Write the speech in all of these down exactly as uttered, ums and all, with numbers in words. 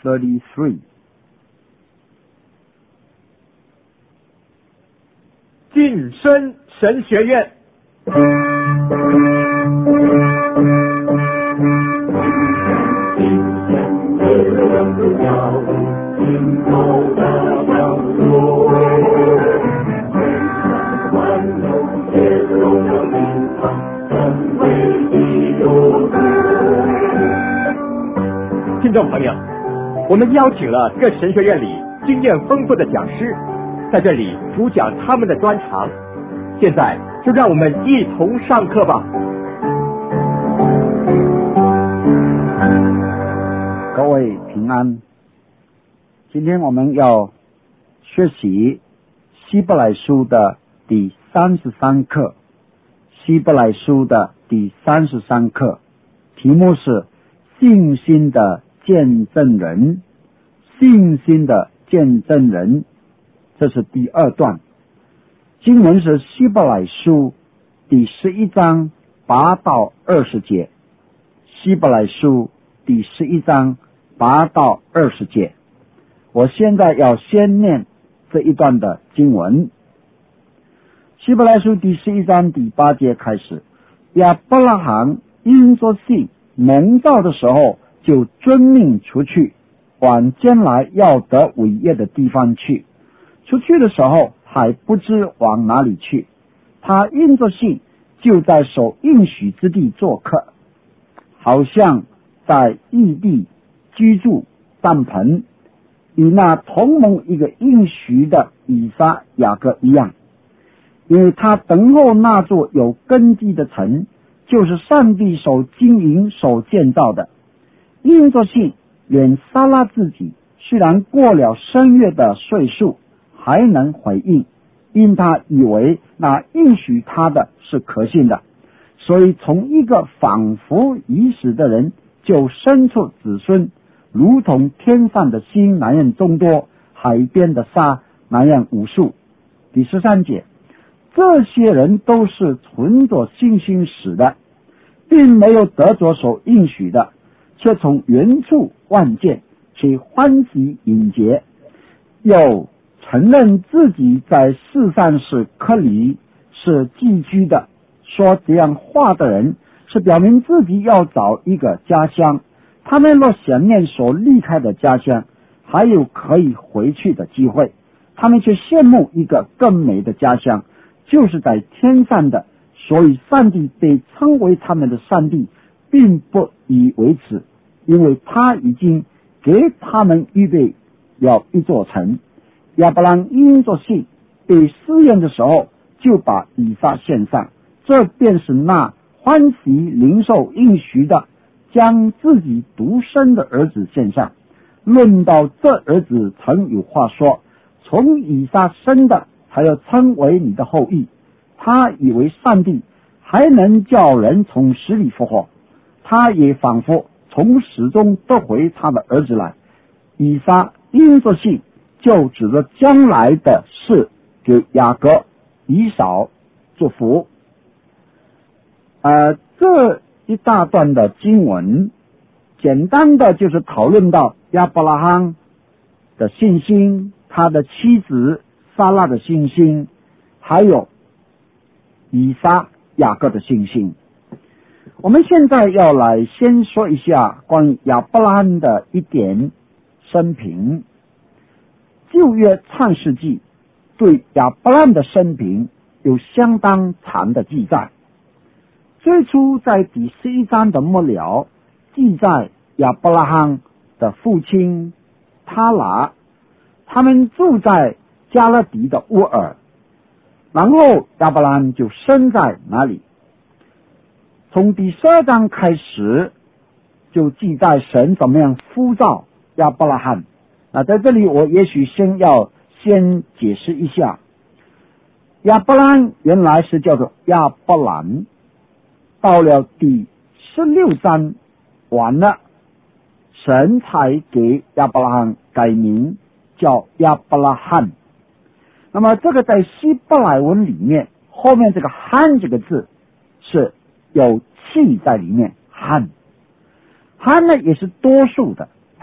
thirty-three. 晋升神学院。听众朋友，我们邀请了各神学院里经验丰富的讲师，在这里主讲他们的专长。现在就让我们一同上课吧。 各位平安，今天我们要学习希伯来书的第三十三课，希伯来书的第三十三课，题目是信心的见证人，信心的见证人，这是第二段。经文是希伯来书第十一章八到二十节，希伯来书第十一章八到二十节。我现在要先念这一段的经文。希伯来书第十一章第八节开始，亚伯拉罕因着信蒙召的时候，就遵命出去，往将来要得伟业的地方去。出去的时候还不知往哪里去，他因着信就在所应许之地做客，好像在异地居住帐篷，与那同盟一个应许的以撒雅各一样，因为他等候那座有根基的城，就是上帝所经营所建造的。因着信，连撒拉自己虽然过了生育的岁数，还能回应，因他以为那应许他的是可信的，所以从一个仿佛已死的人就生出子孙，如同天上的星那样众多，海边的沙那样无数。第十三节，这些人都是存着信心死的，并没有得着所应许的，却从远处望见，且欢喜迎接，又承认自己在世上是客旅，是寄居的。说这样话的人，是表明自己要找一个家乡。他们若想念所离开的家乡，还有可以回去的机会，他们却羡慕一个更美的家乡，就是在天上的。所以上帝被称为他们的上帝，并不以为耻，因为他已经给他们预备了一座城。亚伯兰因着信被试验的时候，就把以撒献上，这便是那欢喜领受应许的，将自己独生的儿子献上。论到这儿子，曾有话说，从以撒生的才要称为你的后裔。他以为上帝还能叫人从死里复活，他也仿佛从死中得回他的儿子来。以撒因着信就指着将来的事给雅各、以扫祝福。呃，这一大段的经文，简单的就是讨论到亚伯拉罕的信心，他的妻子撒拉的信心，还有以撒、雅各的信心。我们现在要来先说一下关于亚伯拉罕的一点生平。旧约创世纪对亚伯拉罕的生平有相当长的记载。最初在第十一章的末了，记载亚伯拉罕的父亲他拉，他们住在加勒底的乌尔，然后亚伯拉罕就生在哪里。从第十二章开始就记载神怎么样呼召亚伯拉罕。那在这里我也许先要先解释一下，亚伯拉罕原来是叫做亚伯兰，到了第十六章完了，神才给亚伯拉罕改名叫亚伯拉罕。那么这个在希伯来文里面，后面这个罕这个字是有气在里面，罕罕呢也是多数的，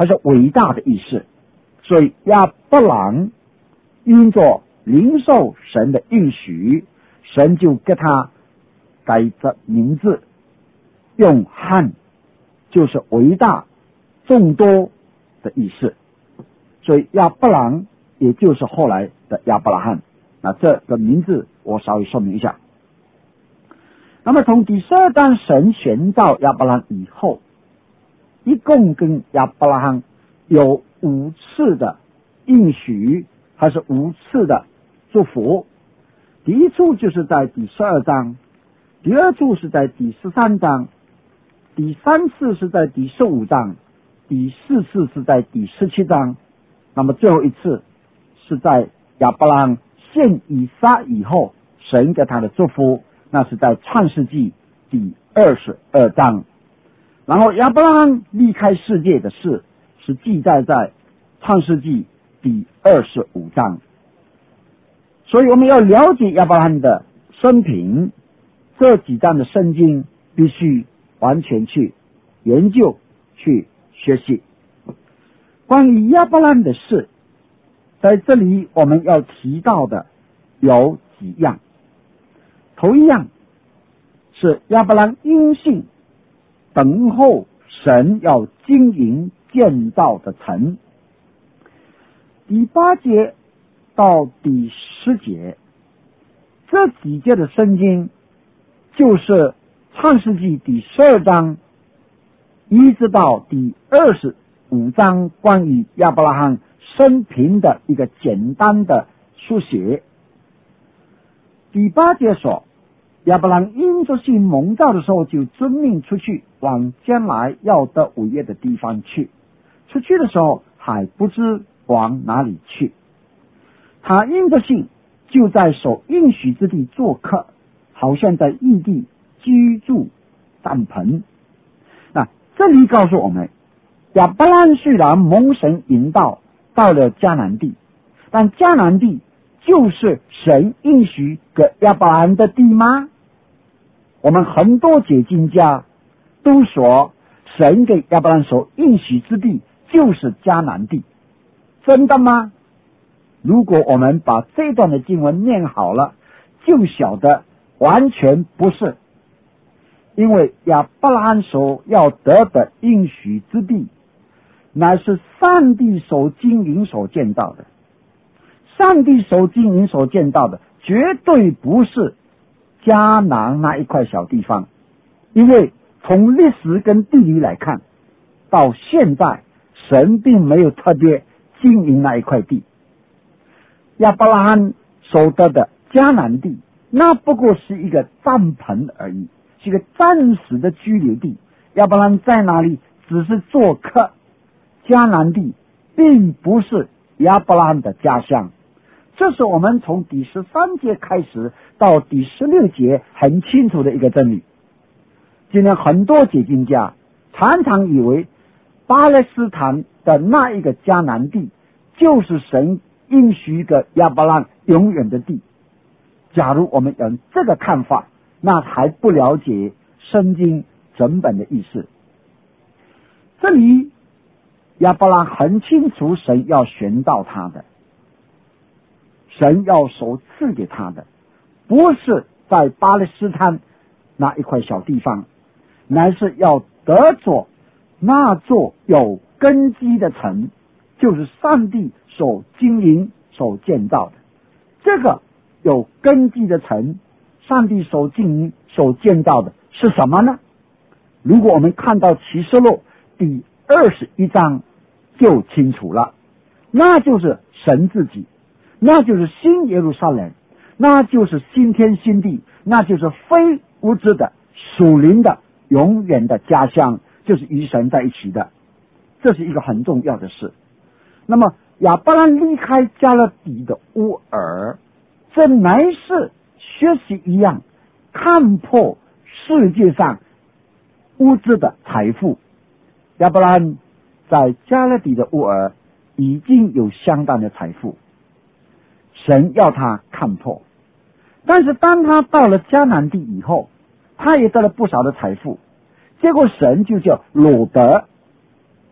还是伟大的意思。所以亚伯兰因着领受神的应许，神就给他改着名字，用汉就是伟大众多的意思。所以亚伯兰也就是后来的亚伯拉罕。那这个名字我稍微说明一下。那么从第十二章神选召亚伯兰以后，一共跟亚伯拉罕有五次的应许，还是五次的祝福。第一处就是在第十二章，第二处是在第十三章，第三次是在第十五章，第四次是在第十七章，那么最后一次是在亚伯拉罕献以撒以后，神给他的祝福，那是在创世纪第二十二章。然后亚伯拉罕离开世界的事是记载在创世纪第二十五章。所以我们要了解亚伯拉罕的生平，这几章的圣经必须完全去研究去学习。关于亚伯拉罕的事，在这里我们要提到的有几样。头一样是亚伯拉罕因信等候神要经营建造的城。第八节到第十节，这几节的圣经就是创世纪第十二章一直到第二十五章关于亚伯拉罕生平的一个简单的书写。第八节说，亚伯拉罕因着信蒙召的时候，就遵命出去往将来要得伟业的地方去。出去的时候还不知往哪里去，他因着信就在所应许之地做客，好像在异地居住帐篷。那这里告诉我们，亚伯拉罕虽然蒙神引导到了迦南地，但迦南地就是神应许给亚伯拉罕的地吗？我们很多解经家都说神给亚伯拉罕所应许之地就是迦南地，真的吗？如果我们把这段的经文念好了，就晓得完全不是。因为亚伯拉罕所要得的应许之地，乃是上帝所经营所建造的。上帝所经营所建造的绝对不是迦南那一块小地方，因为从历史跟地理来看，到现在神并没有特别经营那一块地。亚伯拉罕所得的迦南地，那不过是一个帐篷而已，是一个暂时的居留地。亚伯拉罕在那里只是做客，迦南地并不是亚伯拉罕的家乡。这是我们从第十三节开始到第十六节很清楚的一个真理。今天很多解经家常常以为巴勒斯坦的那一个迦南地就是神应许给亚伯拉罕永远的地。假如我们有这个看法，那还不了解圣经整本的意思。这里亚伯拉罕很清楚神要选召他的，神要所赐给他的不是在巴勒斯坦那一块小地方，乃是要得着那座有根基的城，就是上帝所经营所建造的。这个有根基的城，上帝所经营所建造的是什么呢？如果我们看到启示录第二十一章就清楚了，那就是神自己，那就是新耶路撒冷，那就是新天新地，那就是非物质的属灵的永远的家乡，就是与神在一起的。这是一个很重要的事。那么亚伯拉罕离开加勒底的乌尔，这乃是学习一样看破世界上物质的财富。亚伯拉罕在加勒底的乌尔已经有相当的财富，神要他看破。但是当他到了迦南地以后，他也得了不少的财富，结果神就叫罗德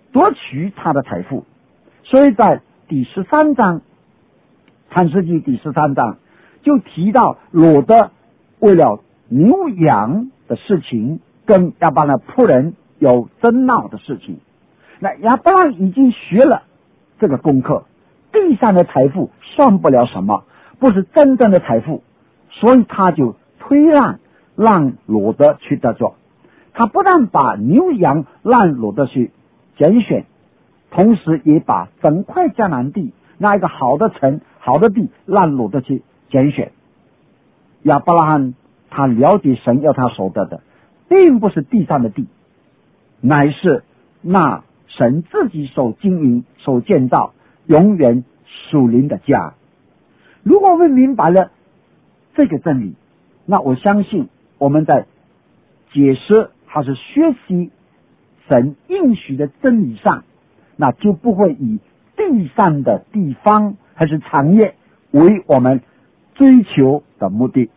夺取他的财富。所以在第十三章，创世纪第十三章就提到罗德为了牛羊的事情跟亚伯兰仆人有争闹的事情。那亚伯兰已经学了这个功课，地上的财富算不了什么，不是真正的财富，所以他就推让让罗德去得着。他不但把牛羊让罗德去拣选，同时也把整块迦南地那一个好的城好的地让罗德去拣选。亚伯拉罕他了解神要他所得的并不是地上的地，乃是那神自己所经营所建造永远属灵的家。如果我们明白了这个真理，那我相信我们在解释还是学习神应许的真理上，那就不会以地上的地方还是产业为我们追求的目的。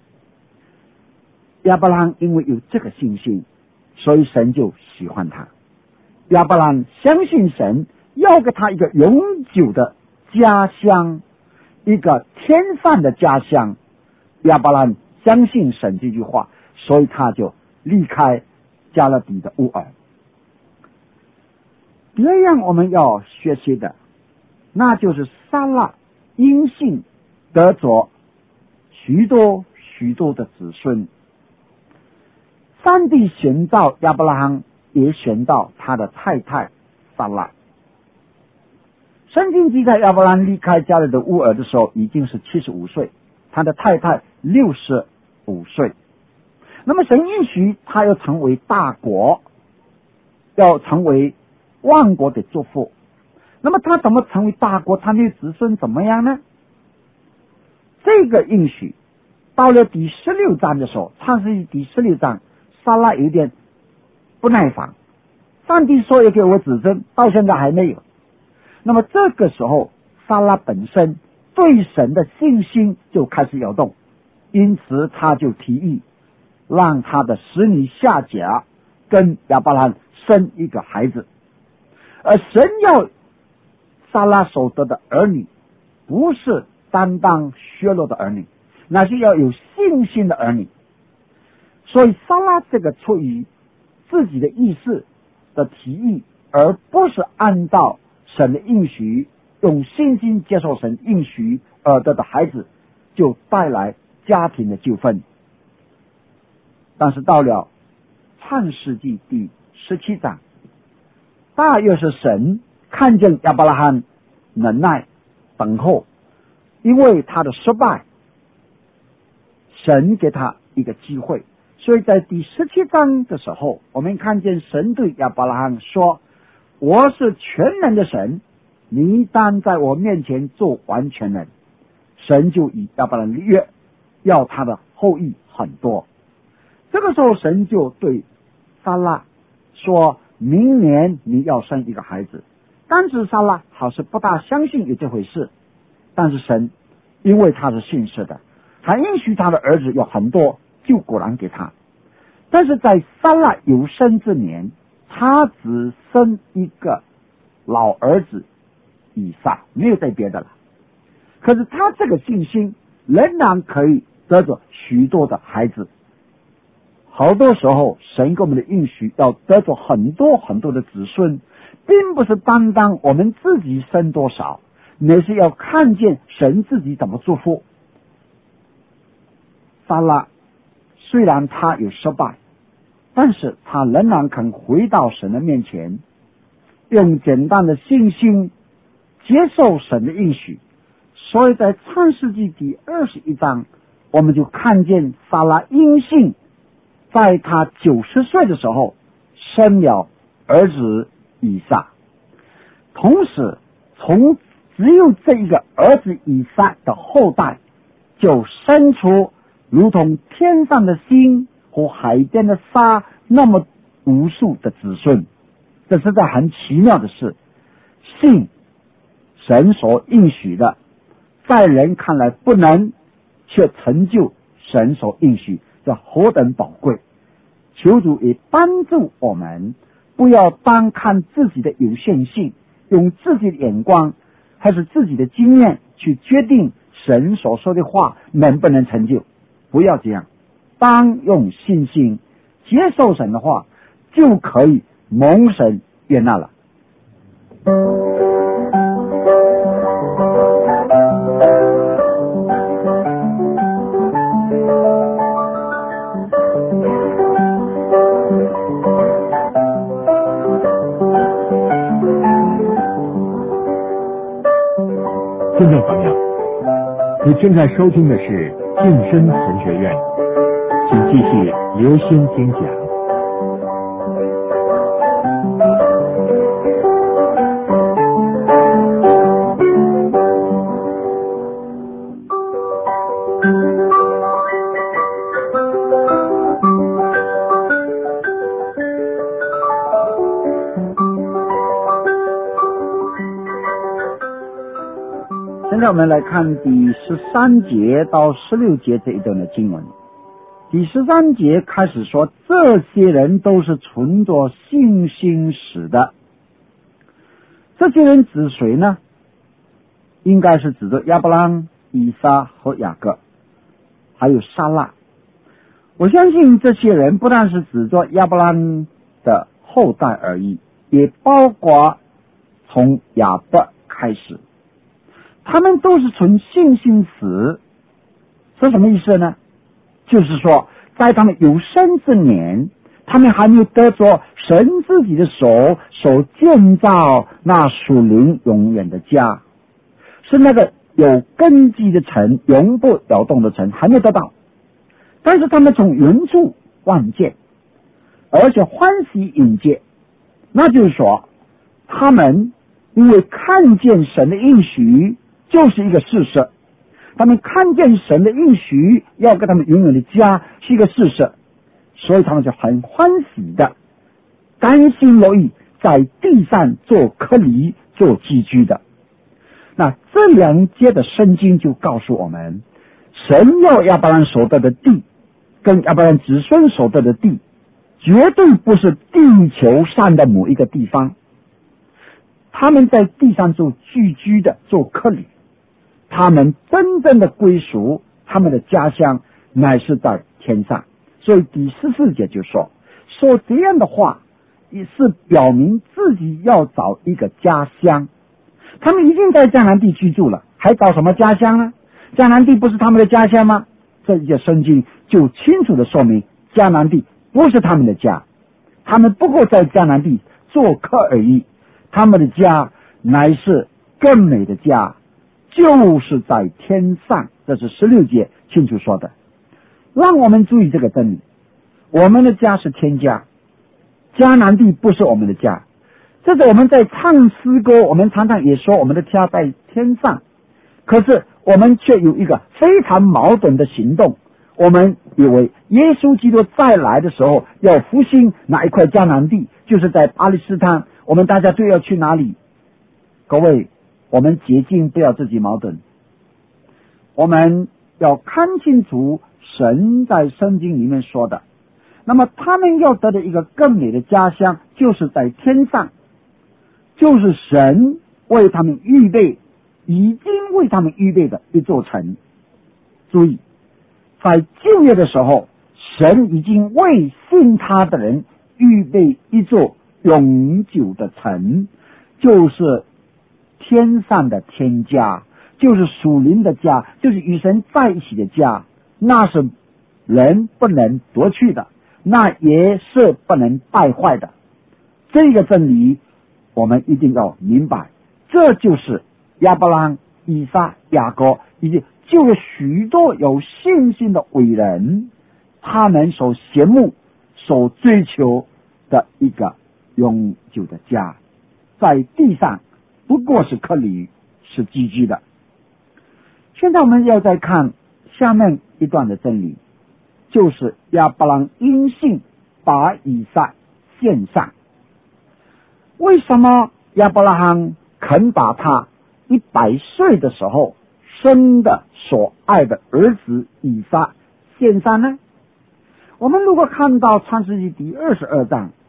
亚伯兰因为有这个信心，所以神就喜欢他。亚伯兰相信神要给他一个永久的家乡，一个天上的家乡。亚伯兰相信神这句话，所以他就离开加勒底的乌尔。第二样我们要学习的，那就是撒拉因信得着许多许多的子孙。上帝选召亚伯拉罕，也选召他的太太撒拉。圣经记载亚伯拉罕离开加勒的乌尔的时候已经是七十五岁，他的太太六十五岁。那么神应许他要成为大国，要成为万国的祝福。那么他怎么成为大国？他的子孙怎么样呢？这个应许到了第十六章的时候，创世记第十六章，撒拉有点不耐烦，上帝说要给我子孙，到现在还没有。那么这个时候撒拉本身对神的信心就开始摇动，因此他就提议让他的使女夏甲跟亚伯拉罕生一个孩子。而神要撒拉所得的儿女不是单单血肉的儿女，那是要有信心的儿女。所以撒拉这个出于自己的意识的提议，而不是按照神的应许，用信心接受神应许而得的孩子，就带来家庭的纠纷。但是到了创世纪第十七章，大约是神看见亚伯拉罕忍耐等候，因为他的失败，神给他一个机会。所以在第十七章的时候，我们看见神对亚伯拉罕说，我是全能的神，你当在我面前做完全人。神就以亚伯拉罕立约，要他的后裔很多。这个时候神就对撒拉说，明年你要生一个孩子。当时撒拉好像不大相信有这回事，但是神因为他是信实的，他允许他的儿子有很多，就果然给他。但是在撒拉有生之年，他只生一个老儿子以撒，没有再别的了。可是他这个信心仍然可以得着许多的孩子。好多时候神给我们的应许要得着很多很多的子孙，并不是单单我们自己生多少，乃是要看见神自己怎么祝福。撒拉虽然他有失败，但是他仍然肯回到神的面前，用简单的信心接受神的应许。所以在创世纪第二十一章，我们就看见撒拉因信在他九十岁的时候生了儿子以撒，同时从只有这一个儿子以撒的后代，就生出如同天上的星和海边的沙那么无数的子孙。这是在很奇妙的事，信神所应许的，在人看来不能，却成就神所应许，这何等宝贵。求主也帮助我们不要单看自己的有限性，用自己的眼光还是自己的经验去决定神所说的话能不能成就，不要这样，当用信心接受神的话，就可以蒙神悦纳了。 听众朋友，你正在收听的是晋升神学院，请继续留心听讲。 现在我们来看第十三节到十六节这一段的经文。第十三节开始说，这些人都是存着信心死的。这些人指谁呢？应该是指着亚伯拉、以撒和雅各，还有撒拉。我相信这些人不但是指着亚伯拉的后代而已，也包括从亚伯开始，他们都是存信心死。是什么意思呢？就是说在他们有生之年，他们还没有得着神自己的手所建造那属灵永远的家，是那个有根基的城，永不摇动的城，还没有得到。但是他们从远处望见，而且欢喜迎接，那就是说他们因为看见神的应许就是一个事实，他们看见神的应许要给他们永远的家是一个事实，所以他们就很欢喜的甘心乐意在地上做客旅做寄居的。那这两节的圣经就告诉我们，神要亚伯兰所得的地跟亚伯兰子孙所得的地绝对不是地球上的某一个地方，他们在地上做寄居的做客旅，他们真正的归属，他们的家乡乃是在天上。所以第十四节就说说这样的话，也是表明自己要找一个家乡。他们已经在迦南地居住了，还找什么家乡呢？迦南地不是他们的家乡吗？这一节圣经就清楚的说明，迦南地不是他们的家，他们不过在迦南地做客而已，他们的家乃是更美的家，就是在天上。这是十六节清楚说的。让我们注意这个真理，我们的家是天家，迦南地不是我们的家。这是我们在唱诗歌，我们常常也说我们的家在天上，可是我们却有一个非常矛盾的行动，我们以为耶稣基督再来的时候要复兴哪一块迦南地，就是在巴勒斯坦，我们大家都要去哪里？各位，我们洁净不要自己矛盾，我们要看清楚神在圣经里面说的，那么他们要得的一个更美的家乡就是在天上，就是神为他们预备，已经为他们预备的一座城。注意，在旧约的时候，神已经为信他的人预备一座永久的城，就是天上的天家，就是属灵的家，就是与神在一起的家，那是人不能夺去的，那也是不能败坏的。这个真理我们一定要明白，这就是亚伯拉、以撒、雅各以及就有许多有信心的伟人，他们所羡慕所追求的一个永久的家，在地上不过是客旅，是寄居的。现在我们要再看下面一段的真理，就是亚伯拉因信把以撒献上。为什么亚伯拉罕肯把他一百岁的时候生的所爱的儿子以撒献上呢？我们如果看到创世纪第二十二章，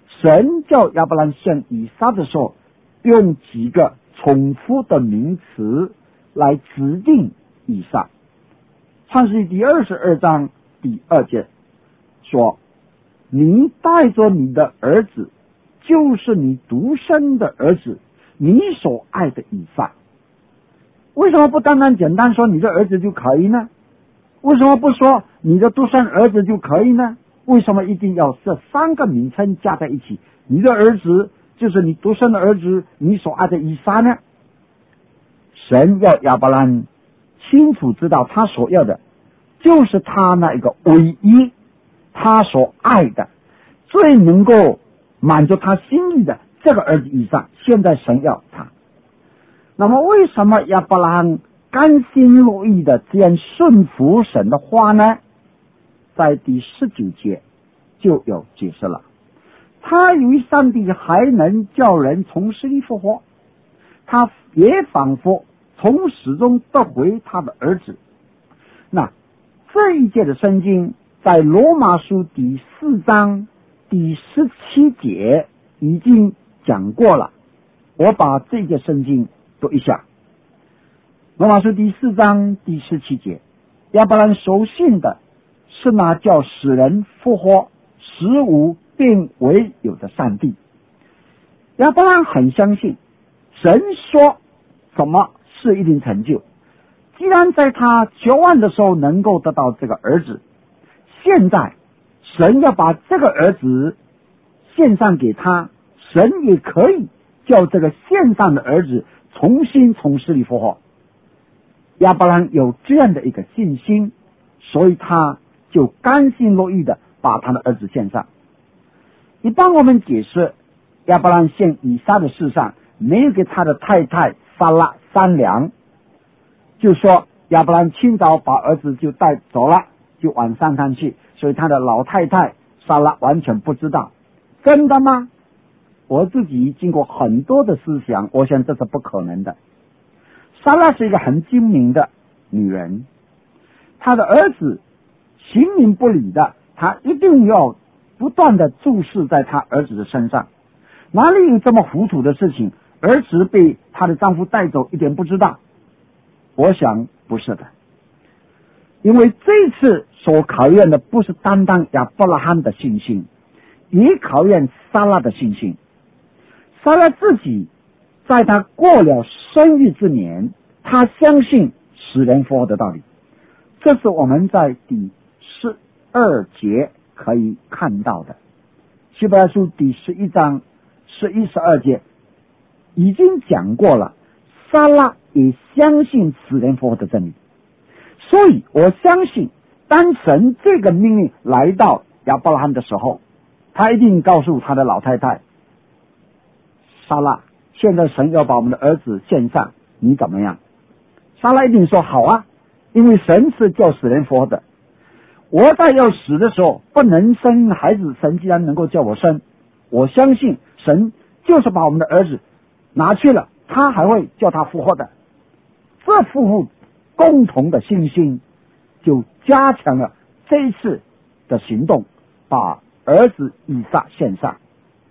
神叫亚伯兰献以撒的时候，用几个重复的名词来指定以撒。创世记第二十二章第二节说，你带着你的儿子，就是你独生的儿子，你所爱的以撒。为什么不单单简单说你的儿子就可以呢？为什么不说你的独生儿子就可以呢？为什么一定要这三个名称加在一起？你的儿子就是你独生的儿子，你所爱的以撒呢？神要亚伯兰清楚知道他所要的就是他那一个唯一他所爱的最能够满足他心意的这个儿子以撒。现在神要他，那么为什么亚伯兰甘心乐意的这样顺服神的话呢？在第十九节就有解释了。他以为上帝还能叫人从死里复活，他也仿佛从死中得回他的儿子。那这一节的圣经在罗马书第四章第十七节已经讲过了，我把这节圣经读一下。罗马书第四章第十七节，亚伯兰所信的是那叫使人复活使无变为有的上帝。亚伯兰很相信神说什么事一定成就，既然在他绝望的时候能够得到这个儿子，现在神要把这个儿子献上给他，神也可以叫这个献上的儿子重新从死里复活。亚伯兰有这样的一个信心，所以他就甘心乐意的把他的儿子献上。你帮我们解释亚伯兰献以撒的事上没有给他的太太撒拉商量，就说亚伯兰清早把儿子就带走了，就晚上看去，所以他的老太太撒拉完全不知道。真的吗？我自己经过很多的思想，我想这是不可能的。撒拉是一个很精明的女人，她的儿子行名不理的，她一定要不断的注视在她儿子的身上。哪里有这么糊涂的事情？儿子被她的丈夫带走一点不知道？我想不是的，因为这次所考验的不是单单亚伯拉罕的信心，也考验撒拉的信心。撒拉自己在他过了生育之年，他相信使人复活的道理。这是我们在第十二节可以看到的。希伯来书第十一章十一十二节已经讲过了，撒拉也相信使人复活的真理。所以我相信当神这个命令来到亚伯拉罕的时候，他一定告诉他的老太太撒拉，现在神要把我们的儿子献上，你怎么样？撒拉一定说好啊，因为神是叫死人复活的。我在要死的时候不能生孩子，神既然能够叫我生，我相信神就是把我们的儿子拿去了，他还会叫他复活的。这夫妇共同的信心就加强了这一次的行动，把儿子以撒献上。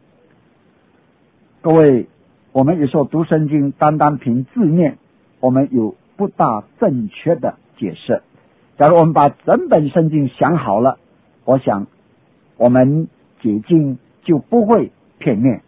各位，我们有时候读圣经单单凭字面，我们有不大正确的解释。假如我们把整本圣经想好了，我想我们解经就不会片面。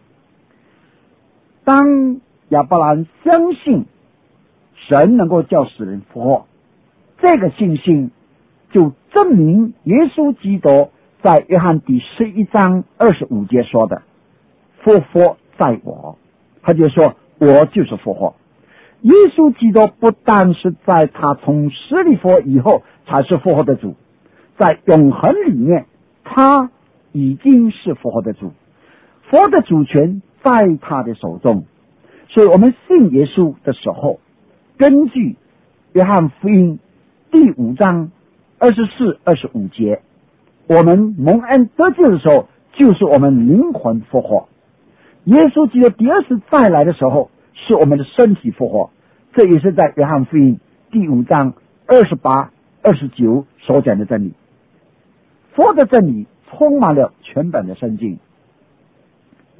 当亚伯兰相信神能够叫死人复活，这个信心就证明耶稣基督在约翰第十一章二十五节说的复活在我，他就说我就是复活。耶稣基督不但是在他从死里复活以后才是复活的主，在永恒里面他已经是复活的主，复活的主权在他的手中。所以我们信耶稣的时候，根据约翰福音第五章二十四、二十五节，我们蒙恩得救的时候，就是我们灵魂复活。耶稣基督第二次再来的时候，是我们的身体复活。这也是在约翰福音第五章二十八、二十九所讲的真理。复活的真理充满了全本的圣经。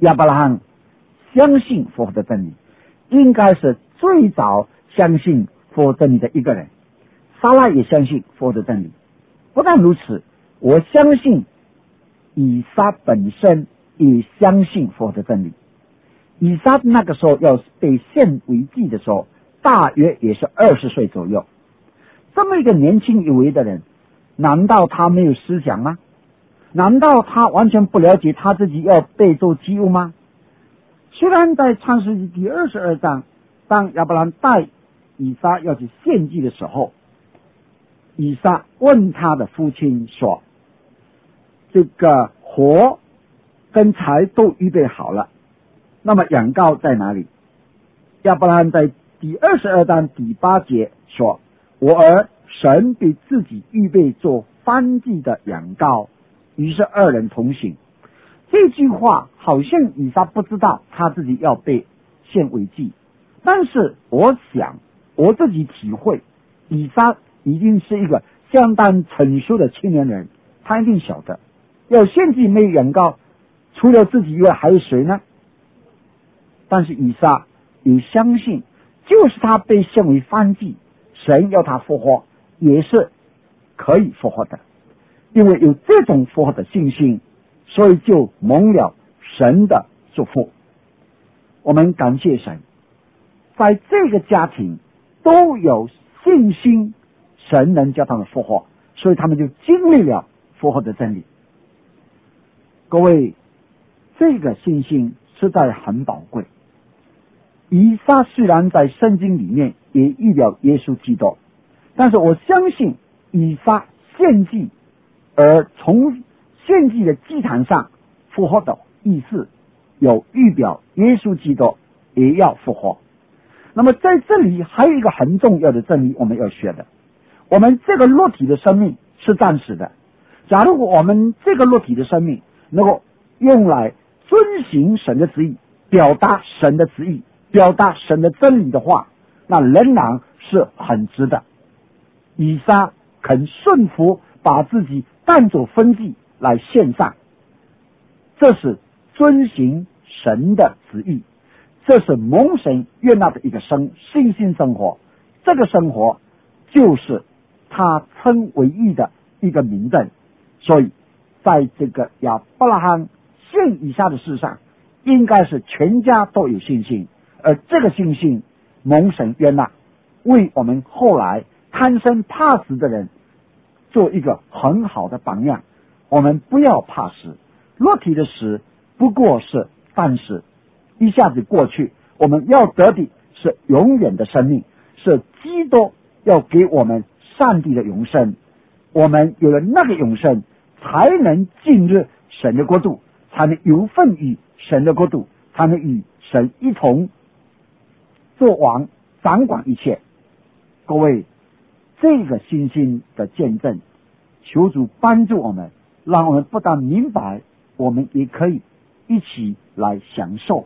亚伯拉罕相信复活的真理，应该是最早相信复活真理的一个人。撒拉也相信复活的真理。不但如此，我相信以撒本身也相信复活的真理。以撒那个时候要被献为祭的时候，大约也是二十岁左右。这么一个年轻有为的人，难道他没有思想吗？难道他完全不了解他自己要被做祭物吗？虽然在创世纪第二十二章，当亚伯兰带以撒要去献祭的时候，以撒问他的父亲说，这个火跟柴都预备好了，那么羊羔在哪里？亚伯兰在第二十二章第八节说，我儿，神给自己预备做燔祭的羊羔，于是二人同行。这句话好像以撒不知道他自己要被献为祭，但是我想我自己体会，以撒一定是一个相当成熟的青年人，他一定晓得要献祭没有羊羔，除了自己以外还有谁呢？但是以撒也相信，就是他被献为燔祭，神要他复活也是可以复活的，因为有这种复活的信心，所以就蒙了神的祝福。我们感谢神，在这个家庭都有信心，神能叫他们复活，所以他们就经历了复活的真理。各位，这个信心实在很宝贵。以撒虽然在圣经里面也预表耶稣基督，但是我相信以撒献祭，而从献祭的祭坛上复活的意思，有预表耶稣基督也要复活。那么在这里还有一个很重要的真理我们要学的，我们这个肉体的生命是暂时的，假如我们这个肉体的生命能够用来遵行神的旨意，表达神的旨意，表达神的真理的话，那仍然是很值得。以撒肯顺服，把自己当作分祭来献上，这是遵行神的旨意，这是蒙神悦纳的一个生信心生活。这个生活就是他称为义的一个明证。所以在这个亚伯拉罕献以撒的事上，应该是全家都有信心，而这个信心蒙神悦纳，为我们后来贪生怕死的人做一个很好的榜样。我们不要怕死，肉体的死不过是暂时，一下子过去，我们要得的是永远的生命，是基督要给我们上帝的永生。我们有了那个永生，才能进入神的国度，才能有份于神的国度，才能与神一同做王，掌管一切。各位，这个信心的见证，求主帮助我们，让我们不但明白，我们也可以一起来享受。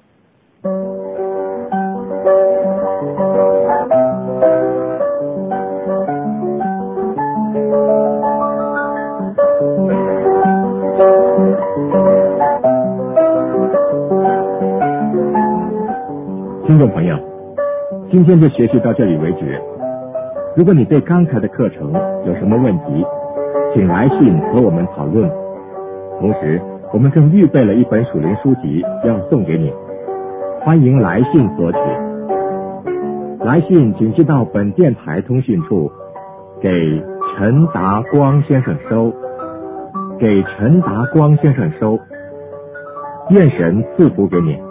听众朋友，今天就学习到这里为止。如果你对刚才的课程有什么问题，请来信和我们讨论。同时，我们正预备了一本属灵书籍要送给你，欢迎来信索取。来信请寄到本电台通讯处，给陈达光先生收，给陈达光先生收。愿神赐福给你。